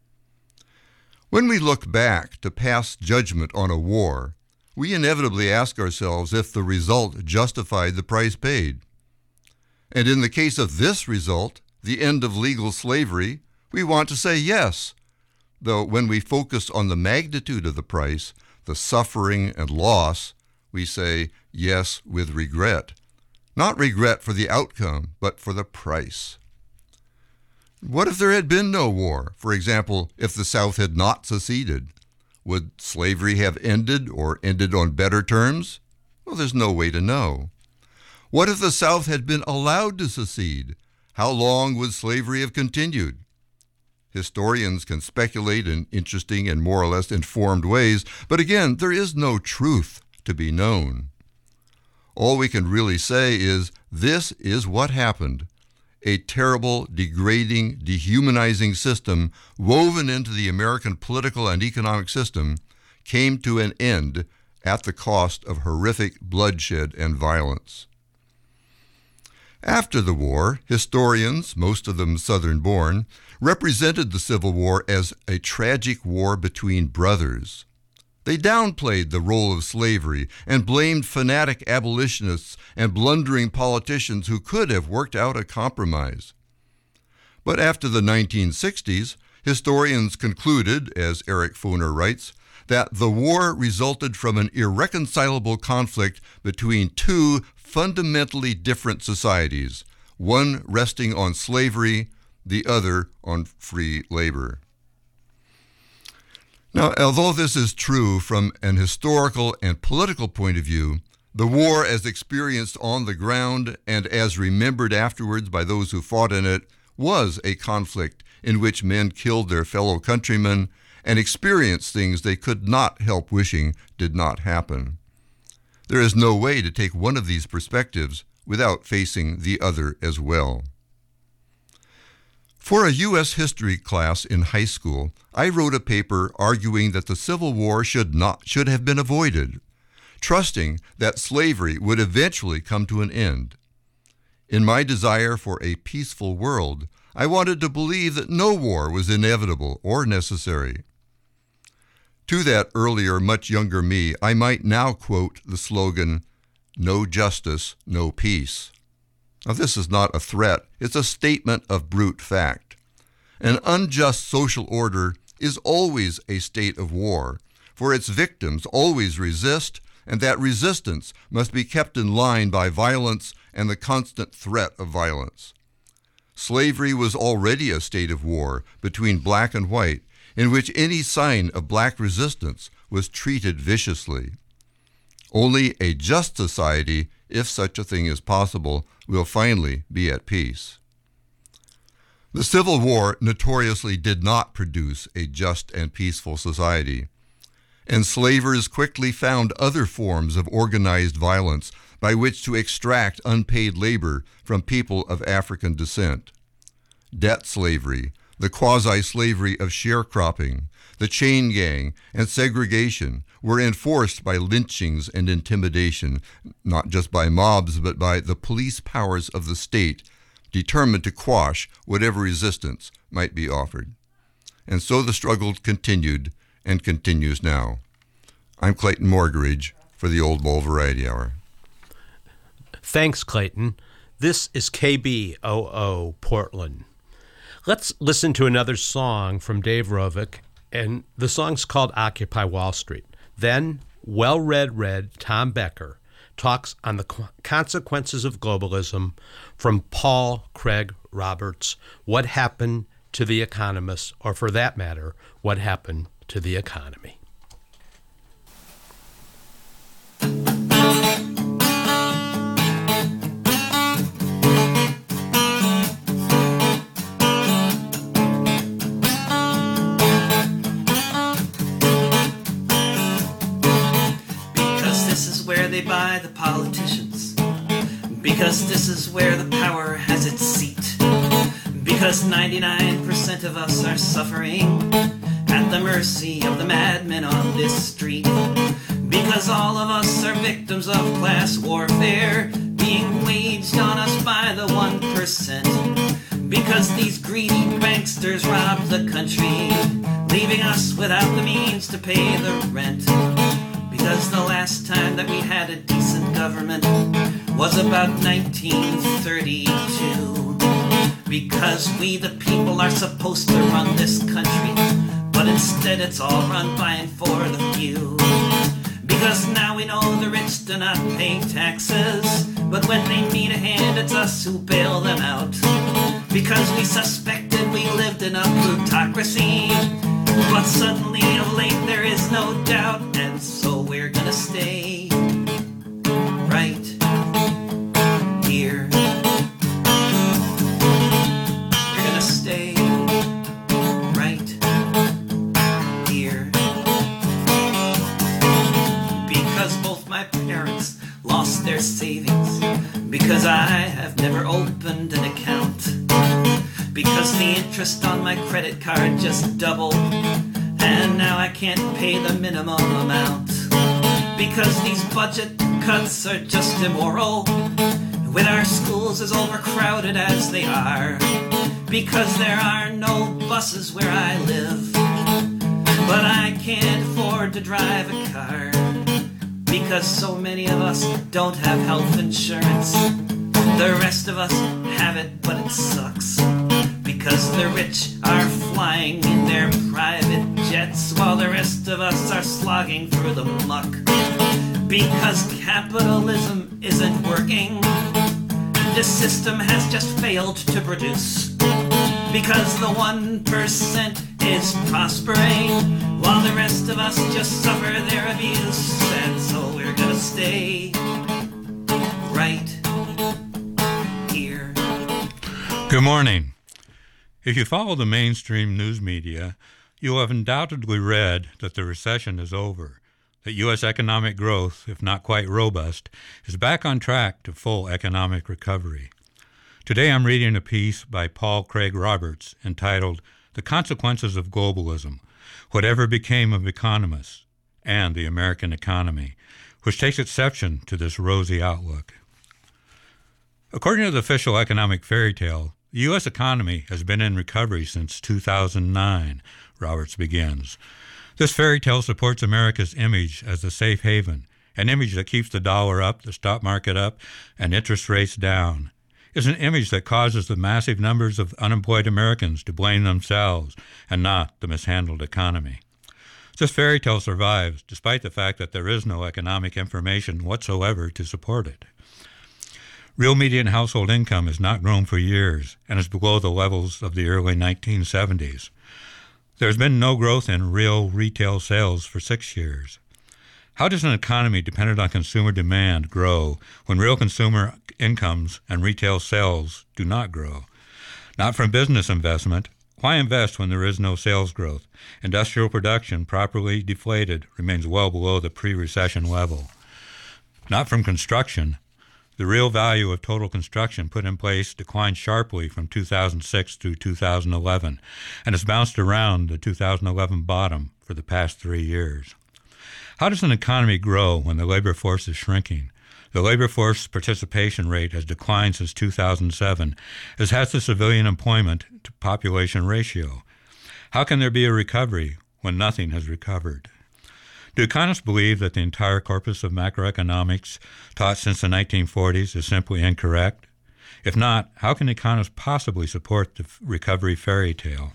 When we look back to pass judgment on a war, we inevitably ask ourselves if the result justified the price paid. And in the case of this result, the end of legal slavery, we want to say yes, though when we focus on the magnitude of the price, the suffering and loss, we say yes with regret. Not regret for the outcome, but for the price. What if there had been no war? For example, if the South had not seceded, would slavery have ended or ended on better terms? Well, there's no way to know. What if the South had been allowed to secede? How long would slavery have continued? Historians can speculate in interesting and more or less informed ways, but again, there is no truth to be known. All we can really say is this is what happened. A terrible, degrading, dehumanizing system woven into the American political and economic system came to an end at the cost of horrific bloodshed and violence. After the war, historians, most of them Southern-born, represented the Civil War as a tragic war between brothers. They downplayed the role of slavery and blamed fanatic abolitionists and blundering politicians who could have worked out a compromise. But after the 1960s, historians concluded, as Eric Foner writes, that the war resulted from an irreconcilable conflict between two fundamentally different societies, one resting on slavery, the other on free labor. Now, although this is true from an historical and political point of view, the war as experienced on the ground and as remembered afterwards by those who fought in it was a conflict in which men killed their fellow countrymen and experienced things they could not help wishing did not happen. There is no way to take one of these perspectives without facing the other as well. For a U.S. history class in high school, I wrote a paper arguing that the Civil War should have been avoided, trusting that slavery would eventually come to an end. In my desire for a peaceful world, I wanted to believe that no war was inevitable or necessary. To that earlier, much younger me, I might now quote the slogan, "No justice, no peace." Now, this is not a threat, it's a statement of brute fact. An unjust social order is always a state of war, for its victims always resist, and that resistance must be kept in line by violence and the constant threat of violence. Slavery was already a state of war between black and white, in which any sign of black resistance was treated viciously. Only a just society, if such a thing is possible, will finally be at peace. The Civil War notoriously did not produce a just and peaceful society. Enslavers quickly found other forms of organized violence by which to extract unpaid labor from people of African descent. Debt slavery, the quasi-slavery of sharecropping, the chain gang, and segregation were enforced by lynchings and intimidation, not just by mobs, but by the police powers of the state, determined to quash whatever resistance might be offered. And so the struggle continued and continues now. I'm Clayton Morgeridge for the Old Bowl Variety Hour. Thanks, Clayton. This is KBOO Portland. Let's listen to another song from Dave Rovick, and the song's called Occupy Wall Street. Then, well-read Tom Becker talks on the consequences of globalism from Paul Craig Roberts, What Happened to the Economists, or for that matter, What Happened to the Economy. Where they buy the politicians, because this is where the power has its seat, because 99% of us are suffering at the mercy of the madmen on this street, because all of us are victims of class warfare being waged on us by the 1%, because these greedy banksters rob the country, leaving us without the means to pay the rent. Because the last time that we had a decent government was about 1932. Because we the people are supposed to run this country, but instead it's all run by and for the few. Because now we know the rich do not pay taxes, but when they need a hand it's us who bail them out. Because we suspected we lived in a plutocracy, but suddenly of late there is no doubt, and so we're gonna stay right here. We're gonna stay right here. Because both my parents lost their savings, because I have never opened an account, because the interest on my credit card just doubled, and now I can't pay the minimum amount. Because these budget cuts are just immoral, with our schools as overcrowded as they are. Because there are no buses where I live, but I can't afford to drive a car. Because so many of us don't have health insurance, the rest of us have it, but it sucks. Because the rich are flying in their private jets, while the rest of us are slogging through the muck. Because capitalism isn't working, this system has just failed to produce. Because the 1% is prospering, while the rest of us just suffer their abuse. And so we're gonna stay right here. Good morning. If you follow the mainstream news media, you have undoubtedly read that the recession is over. that U.S. economic growth, if not quite robust, is back on track to full economic recovery. Today I'm reading a piece by Paul Craig Roberts entitled The Consequences of Globalism, Whatever Became of Economists and the American Economy, which takes exception to this rosy outlook. According to the official economic fairy tale, the U.S. economy has been in recovery since 2009, Roberts begins. This fairy tale supports America's image as a safe haven, an image that keeps the dollar up, the stock market up, and interest rates down. It's an image that causes the massive numbers of unemployed Americans to blame themselves and not the mishandled economy. This fairy tale survives despite the fact that there is no economic information whatsoever to support it. Real median household income has not grown for years and is below the levels of the early 1970s. There's been no growth in real retail sales for 6 years. How does an economy dependent on consumer demand grow when real consumer incomes and retail sales do not grow? Not from business investment. Why invest when there is no sales growth? Industrial production, properly deflated, remains well below the pre-recession level. Not from construction. The real value of total construction put in place declined sharply from 2006 through 2011 and has bounced around the 2011 bottom for the past 3 years. How does an economy grow when the labor force is shrinking? The labor force participation rate has declined since 2007, as has the civilian employment to population ratio. How can there be a recovery when nothing has recovered? Do economists believe that the entire corpus of macroeconomics taught since the 1940s is simply incorrect? If not, how can economists possibly support the recovery fairy tale?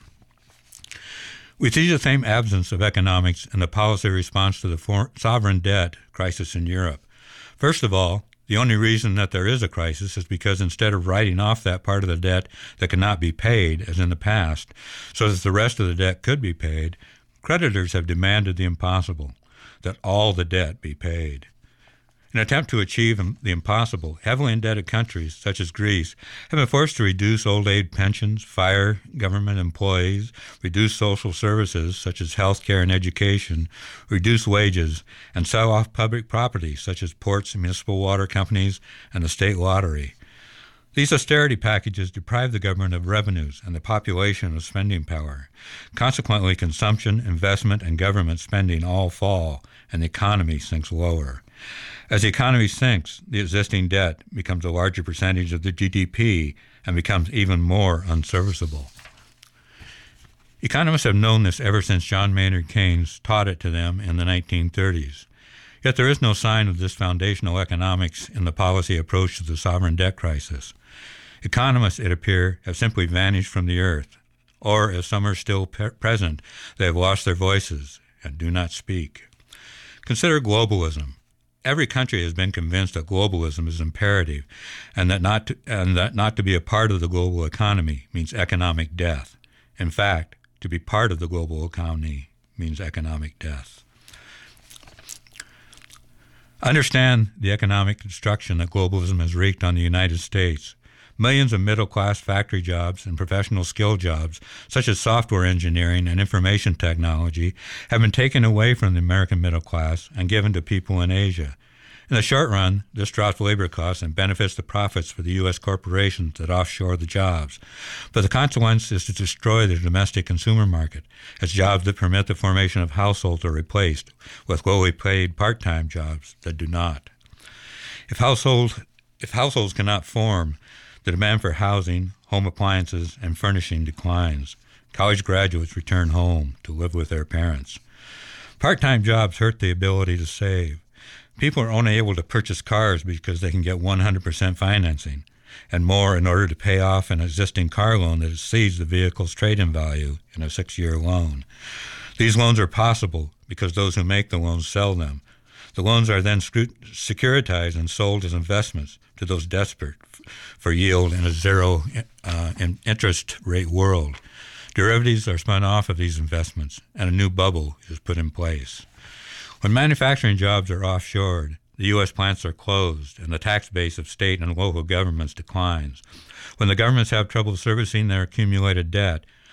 We see the same absence of economics in the policy response to the sovereign debt crisis in Europe. First of all, the only reason that there is a crisis is because instead of writing off that part of the debt that cannot be paid, as in the past, so that the rest of the debt could be paid, creditors have demanded the impossible, that all the debt be paid. In an attempt to achieve the impossible, heavily indebted countries, such as Greece, have been forced to reduce old age pensions, fire government employees, reduce social services, such as health care and education, reduce wages, and sell off public property, such as ports, municipal water companies, and the state lottery. These austerity packages deprive the government of revenues and the population of spending power. Consequently, consumption, investment, and government spending all fall, and the economy sinks lower. As the economy sinks, the existing debt becomes a larger percentage of the GDP and becomes even more unserviceable. Economists have known this ever since John Maynard Keynes taught it to them in the 1930s. Yet there is no sign of this foundational economics in the policy approach to the sovereign debt crisis. Economists, it appears, have simply vanished from the earth, or if some are still present, they have lost their voices and do not speak. Consider globalism. Every country has been convinced that globalism is imperative and that not to be a part of the global economy means economic death. In fact, to be part of the global economy means economic death. Understand the economic destruction that globalism has wreaked on the United States. Millions of middle-class factory jobs and professional skill jobs, such as software engineering and information technology, have been taken away from the American middle class and given to people in Asia. In the short run, this drops labor costs and benefits the profits for the U.S. corporations that offshore the jobs. But the consequence is to destroy the domestic consumer market, as jobs that permit the formation of households are replaced with lowly paid part-time jobs that do not. If households cannot form, the demand for housing, home appliances, and furnishing declines. College graduates return home to live with their parents. Part-time jobs hurt the ability to save. People are only able to purchase cars because they can get 100% financing, and more in order to pay off an existing car loan that exceeds the vehicle's trade-in value in a 6-year loan. These loans are possible because those who make the loans sell them. The loans are then securitized and sold as investments to those desperate for yield in a zero interest rate world. Derivatives are spun off of these investments, and a new bubble is put in place. When manufacturing jobs are offshored, the U.S. plants are closed, and the tax base of state and local governments declines. When the governments have trouble servicing their accumulated debt,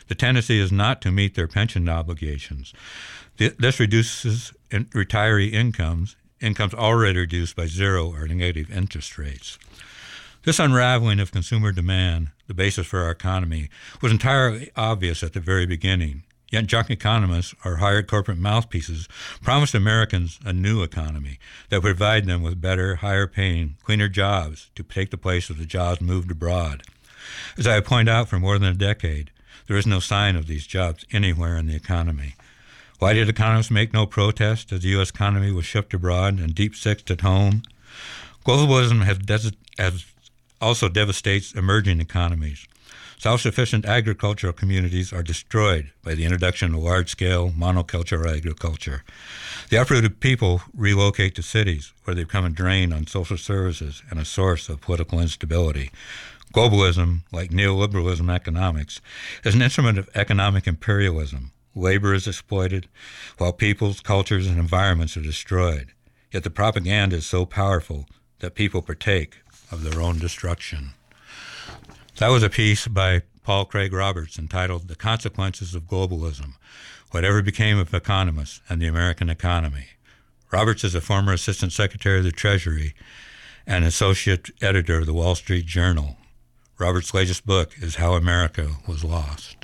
The tendency is not to meet their pension obligations. This reduces retiree incomes already reduced by zero or negative interest rates. This unraveling of consumer demand, the basis for our economy, was entirely obvious at the very beginning. Yet junk economists or hired corporate mouthpieces promised Americans a new economy that would provide them with better, higher-paying, cleaner jobs to take the place of the jobs moved abroad. As I have pointed out for more than a decade, there is no sign of these jobs anywhere in the economy. Why did economists make no protest as the U.S. economy was shipped abroad and deep-sixed at home? Globalism has also devastates emerging economies. Self-sufficient agricultural communities are destroyed by the introduction of large-scale monocultural agriculture. The uprooted people relocate to cities where they become a drain on social services and a source of political instability. Globalism, like neoliberalism economics, is an instrument of economic imperialism. Labor is exploited, while peoples, cultures, and environments are destroyed. Yet the propaganda is so powerful that people partake of their own destruction. That was a piece by Paul Craig Roberts entitled The Consequences of Globalism, Whatever Became of Economists and the American Economy. Roberts is a former Assistant Secretary of the Treasury and Associate Editor of the Wall Street Journal. Roberts' latest book is How America Was Lost.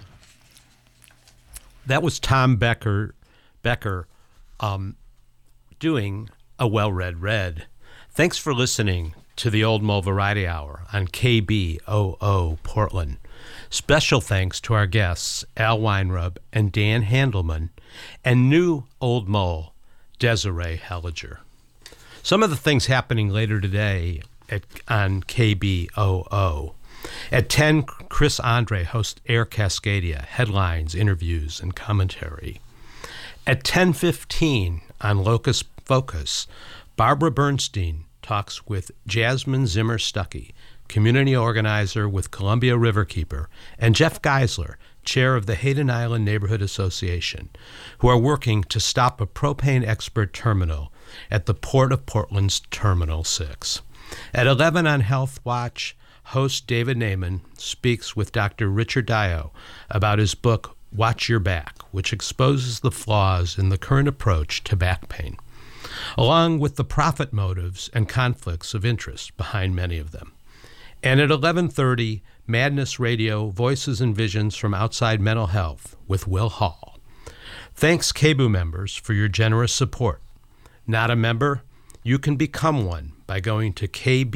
That was Tom Becker doing a well-read read. Thanks for listening to the Old Mole Variety Hour on KBOO Portland. Special thanks to our guests, Al Weinrub and Dan Handelman, and new Old Mole, Desiree Helliger. Some of the things happening later today on KBOO. At 10, Chris Andre hosts Air Cascadia, headlines, interviews, and commentary. At 10:15 on Locus Focus, Barbara Bernstein talks with Jasmine Zimmer Stuckey, community organizer with Columbia Riverkeeper, and Jeff Geisler, chair of the Hayden Island Neighborhood Association, who are working to stop a propane export terminal at the Port of Portland's Terminal 6. At 11 on Health Watch, host David Naiman speaks with Dr. Richard Dio about his book, Watch Your Back, which exposes the flaws in the current approach to back pain, along with the profit motives and conflicts of interest behind many of them. And at 11:30, Madness Radio, Voices and Visions from Outside Mental Health with Will Hall. Thanks, KBOO members, for your generous support. Not a member? You can become one by going to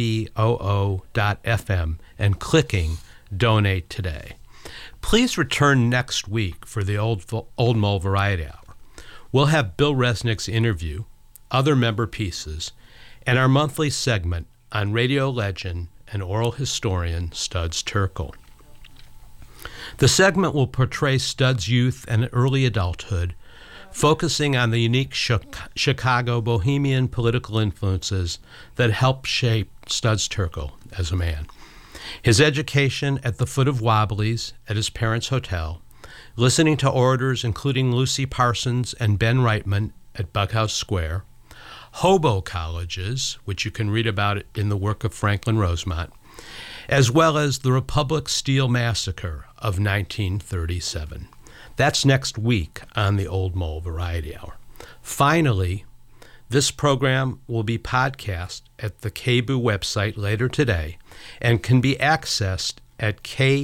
kboo.fm and clicking Donate Today. Please return next week for the Old Mole Variety Hour. We'll have Bill Resnick's interview, other member pieces, and our monthly segment on radio legend and oral historian Studs Terkel. The segment will portray Studs' youth and early adulthood, focusing on the unique Chicago bohemian political influences that helped shape Studs Terkel as a man. His education at the foot of Wobblies at his parents' hotel, listening to orators including Lucy Parsons and Ben Reitman at Bughouse Square, hobo colleges, which you can read about in the work of Franklin Rosemont, as well as the Republic Steel Massacre of 1937. That's next week on the Old Mole Variety Hour. Finally, this program will be podcast at the KBOO website later today and can be accessed at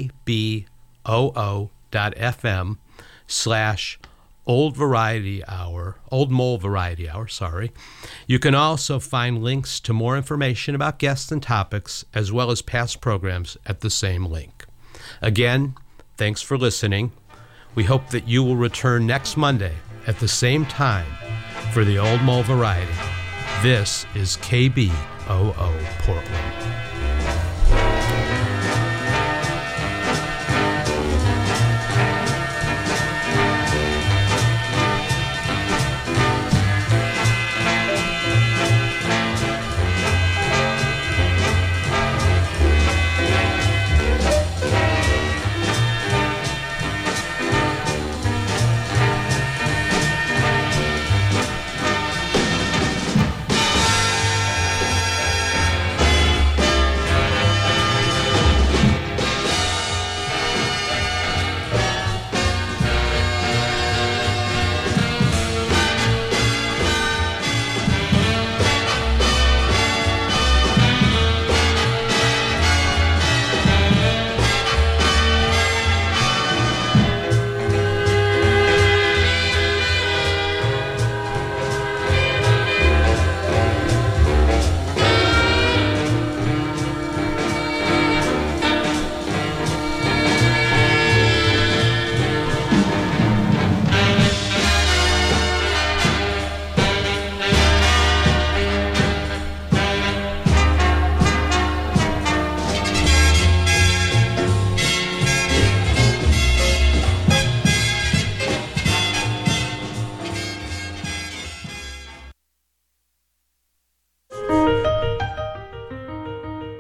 kboo.fm/Old Mole Variety Hour. You can also find links to more information about guests and topics, as well as past programs at the same link. Again, thanks for listening. We hope that you will return next Monday at the same time for the Old Mole Variety. This is KBOO Portland.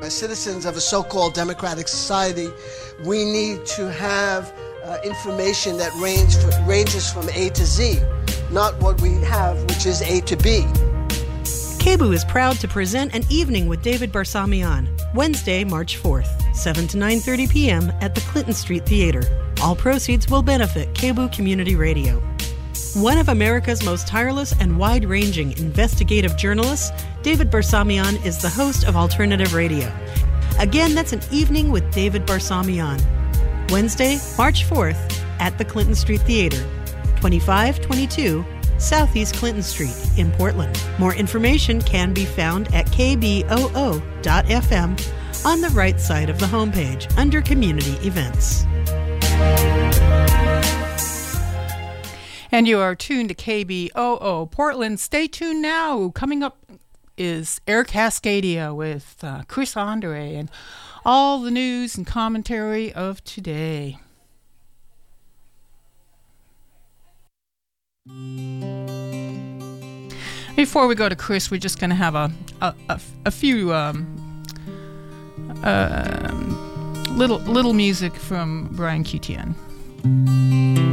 as citizens of a so-called democratic society, we need to have information that ranges from A to Z, not what we have, which is A to B. KBOO is proud to present An Evening with David Barsamian, Wednesday, March 4th, 7 to 9:30 p.m. at the Clinton Street Theater. All proceeds will benefit KBOO Community Radio. One of America's most tireless and wide-ranging investigative journalists, David Barsamian is the host of Alternative Radio. Again, that's An Evening with David Barsamian, Wednesday, March 4th at the Clinton Street Theater, 2522 Southeast Clinton Street in Portland. More information can be found at kboo.fm on the right side of the homepage under Community Events. And you are tuned to KBOO Portland. Stay tuned now. Coming up is Air Cascadia with Chris Andre and all the news and commentary of today. Before we go to Chris, we're just going to have a few little music from Brian Cutian.